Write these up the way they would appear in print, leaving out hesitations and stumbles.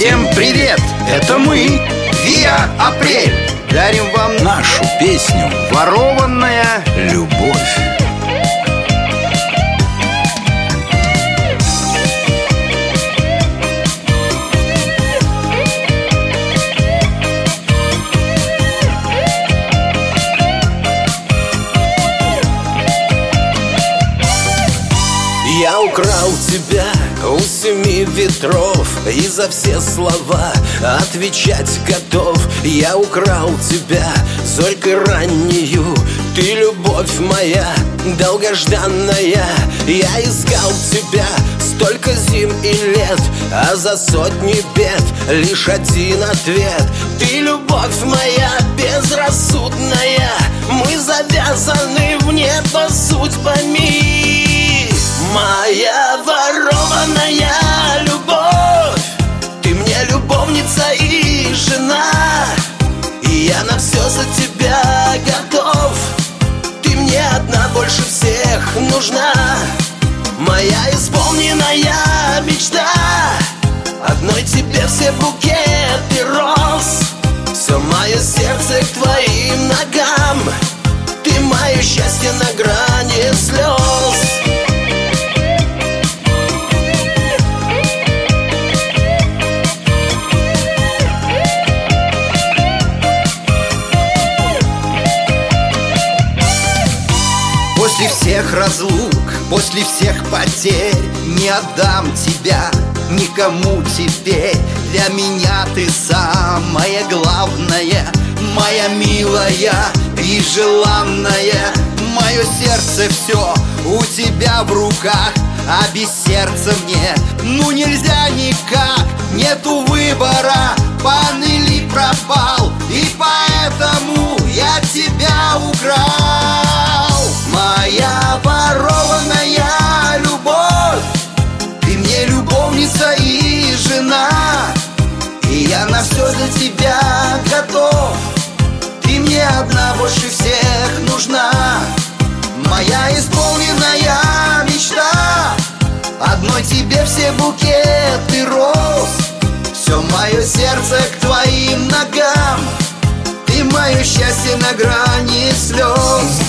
Всем привет! Это мы, Виа Апрель. Дарим вам нашу песню «Ворованная любовь». Я украл тебя у семи ветров, и за все слова отвечать готов. Я украл тебя зорькой раннею, ты любовь моя долгожданная. Я искал тебя столько зим и лет, а за сотни бед лишь один ответ. Ты любовь моя безрассудная, мы завязаны в небо судьбами. Моя ворованная любовь, ты мне любовница и жена, и я на все за тебя готов. Ты мне одна больше всех нужна, моя исполненная мечта. Одной тебе все букеты роз, все мое сердце к твоим ногам. Ты мое счастье на грани слез. После всех разлук, после всех потерь не отдам тебя никому теперь. Для меня ты самая главная, моя милая и желанная. Мое сердце все у тебя в руках, а без сердца мне ну нельзя никак. Нету выбора, пан или пропал, и поэтому я тебя украл. Моя ворованная любовь, ты мне любовница и жена, и я на все за тебя готов. Ты мне одна больше всех нужна, моя исполненная мечта. Одной тебе все букеты роз, все мое сердце к твоим ногам. Ты мое счастье на грани слез.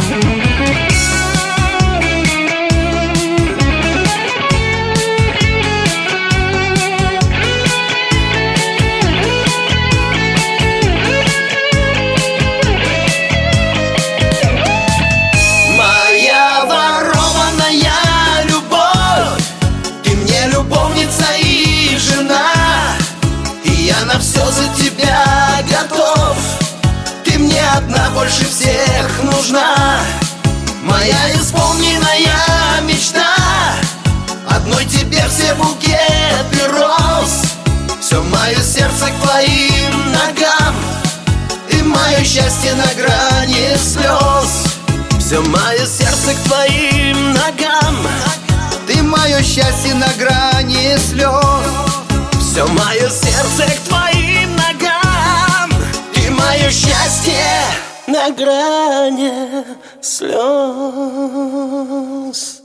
На все за тебя готов. Ты мне одна больше всех нужна, моя исполненная мечта. Одной тебе все букеты роз, все мое сердце к твоим ногам. Ты мое счастье на грани слез. Все мое сердце к твоим ногам. Ты мое счастье на грани слез. Все мое сердце к твоим ногам. Ты мое счастье на грани слез.